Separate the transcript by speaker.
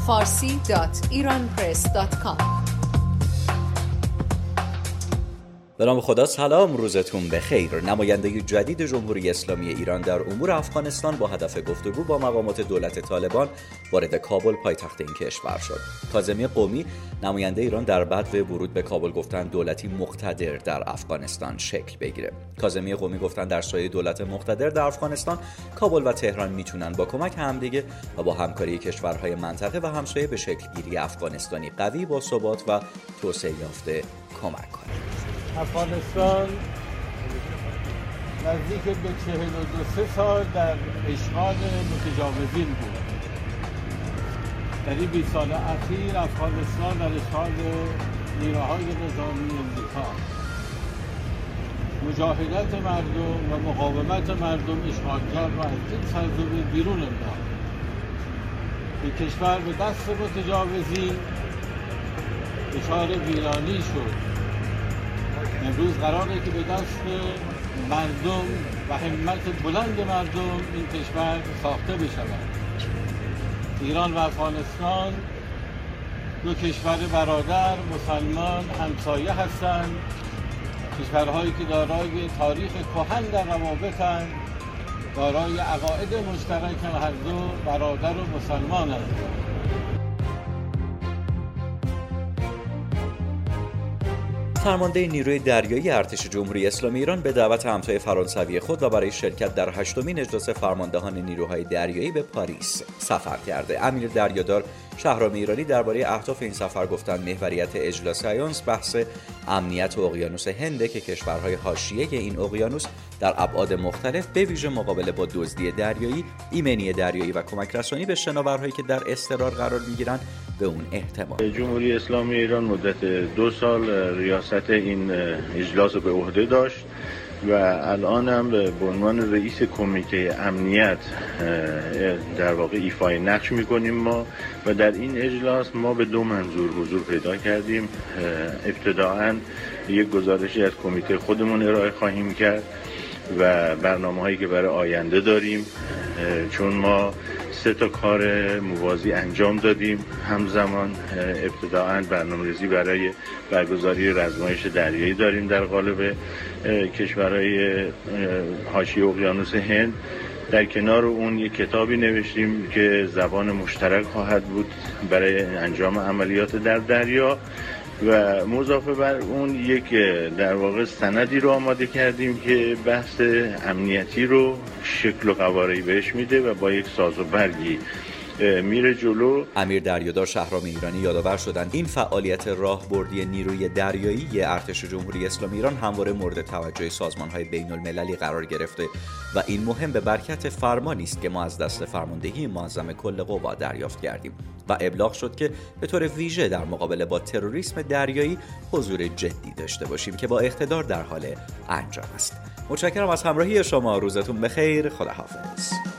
Speaker 1: farsi.iranpress.com.
Speaker 2: به نام خدا. سلام، روزتون بخیر. نماینده جدید جمهوری اسلامی ایران در امور افغانستان با هدف گفتگو با مقامات دولت طالبان وارد کابل پایتخت این کشور شد. کاظمی قومی نماینده ایران در بدو ورود به کابل گفتند دولتی مقتدر در افغانستان شکل بگیره. کاظمی قومی گفتند در سایه دولت مقتدر در افغانستان کابل و تهران میتونن با کمک همدیگه و با همکاری کشورهای منطقه و همسایه به شکلگیری افغانستانی قوی با ثبات و توسعه یافته کمک کنند.
Speaker 3: افغانستان نزدیک به 42 سال در اشغال متجاوزین بود. در این 20 سال اخیر افغانستان در اشغال نیروهای نظامی امریکا، مجاهدت مردم و مقاومت مردم اشغالگر را از این سرزمین بیرون انداخت. این کشور به دست متجاوزین دچار ویرانی شد. امروز قراره که به دست مردم و همت بلند مردم این کشور ساخته بشود. ایران و افغانستان دو کشور برادر مسلمان همسایه هستند، کشورهایی که دارای تاریخ کهن در روابطند، دارای عقاید مشترک هر دو برادر و مسلمان هستند.
Speaker 2: فرمانده نیروی دریایی ارتش جمهوری اسلامی ایران به دعوت همتای فرانسوی خود و برای شرکت در 8مین اجلاس فرماندهان نیروهای دریایی به پاریس سفر کرده. امیر دریادار شهرام ایرانی درباره اهداف این سفر گفتند محوریت اجلاس آیونس بحث امنیت اقیانوس هند که کشورهای حاشیه این اقیانوس در ابعاد مختلف به ویژه مقابله با دزدی دریایی، ایمنی دریایی و کمک رسانی به شناورهایی که در اضطرار قرار می‌گیرند به اون احتمال.
Speaker 4: جمهوری اسلامی ایران مدت 2 سال ریاست این اجلاس رو به عهده داشت و الان هم به عنوان رئیس کمیته امنیت در واقع ایفای نقش میکنیم ما و در این اجلاس ما به 2 منظور حضور پیدا کردیم. ابتداعاً یک گزارشی از کمیته خودمون ارائه خواهیم کرد و برنامه‌هایی که برای آینده داریم، چون ما 3 کار موازی انجام دادیم همزمان. ابتداعاً برنامه‌ریزی برای برگزاری رزمایش دریایی داریم در قالب کشورهای حاشیه اقیانوس هند. در کنار اون یک کتابی نوشتیم که زبان مشترک خواهد بود برای انجام عملیات در دریا و مضافه بر اون یک در واقع سندی رو آماده کردیم که بحث امنیتی رو شکل و قواره بهش میده و با یک ساز و برگی میره جلو.
Speaker 2: امیر دریادار شهرام ایرانی یادآور شدند این فعالیت راهبردی نیروی دریایی ارتش جمهوری اسلامی ایران همواره مورد توجه سازمان‌های بین‌المللی قرار گرفته و این مهم به برکت فرمانی است که ما از دست فرماندهی معظم کل قوا دریافت کردیم و ابلاغ شد که به طور ویژه در مقابله با تروریسم دریایی حضور جدی داشته باشیم که با اقتدار در حال انجام است. متشکرم از همراهی شما. روزتون بخیر. خداحافظ.